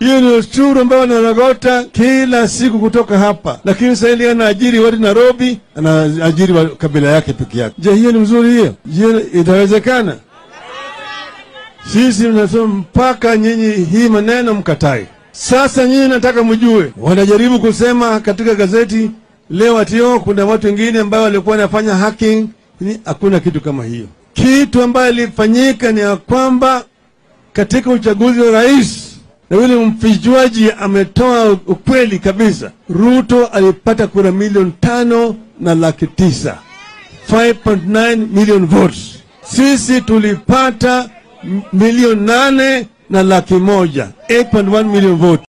Hiyo ni ushuru ambao wanarogota kila siku kutoka hapa, lakini sasa ile anaajiri watu Nairobi, anaajiri wa kabila yake peke yake. Je, hiyo ni mzuri? Hiyo itawezekana? Sisi tunasema mpaka nyinyi hii maneno mkatai. Sasa nyinyi nataka mjue, wanajaribu kusema katika gazeti leo atio kuna watu wengine ambao walikuwa wanafanya hacking. Hakuna kitu kama hiyo. Kitu ambayo ilifanyika ni ya kwamba katika uchaguzi wa rais, na yule mfichuaji ametoa ukweli kabisa, Ruto alipata kura 5,900,000, 5.9 million votes. Sisi tulipata 8,100,000, 8.1 million votes.